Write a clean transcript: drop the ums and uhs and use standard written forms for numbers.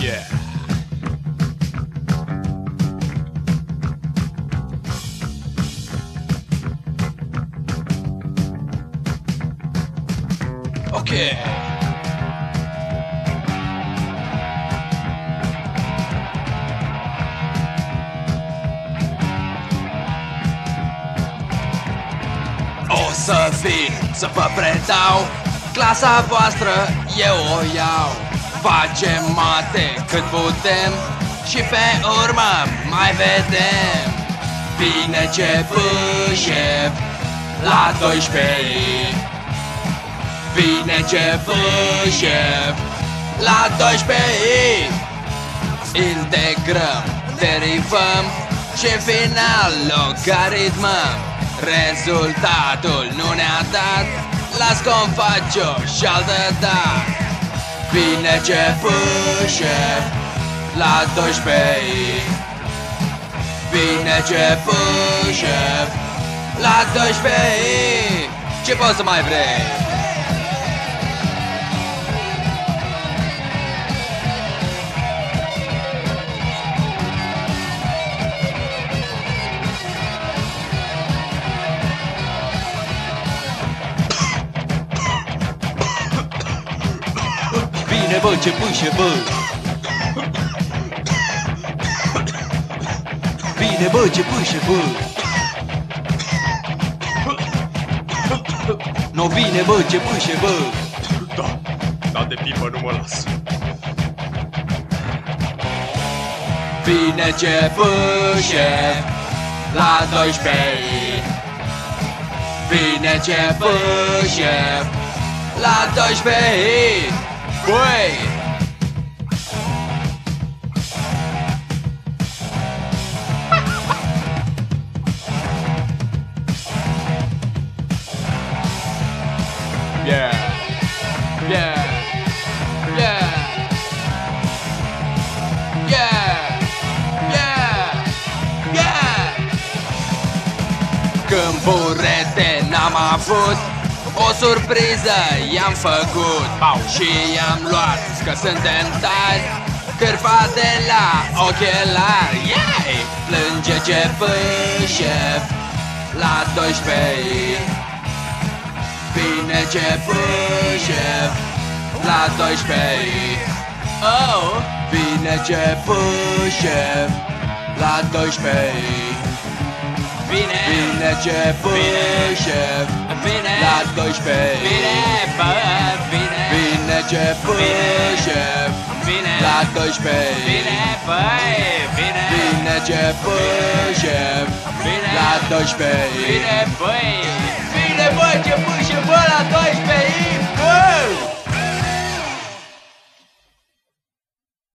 Yeah. Okay. O să vin să vă predau clasa voastră, eu o iau. Facem mate cât putem și pe urmă mai vedem. Bine ce pâșe la 12. Bine ce pâșe la 12. Integrăm, derivăm și în final logaritmăm. Rezultatul nu ne-a dat, las cum fac-o și-altă dat. Bine ce pâșe la 12. Bine ce pâșe la 12. Ce poți să mai vrei? Bine bă, ce pâșe bă. Bine bă, ce pâșe bă. No bine bă, ce pâșe bă. Da de pipă nu mă las. Bine ce pâșe la 12. Bine ce pâșe la 12. Băi! Yeah! Yeah! Yeah! Yeah! Yeah! Yeah! Când burete n-am avut, o surpriză i-am făcut și i-am luat, că suntem tari, cârpa de la ochelari. Yeah! Plânge ce pâșe la 12. Bine ce pâșe la 12. Oh! Bine ce pâșe la 12. Bine ce pâșe la 12. Bine ce pâșe la 12. Bine ce pâșe la 12.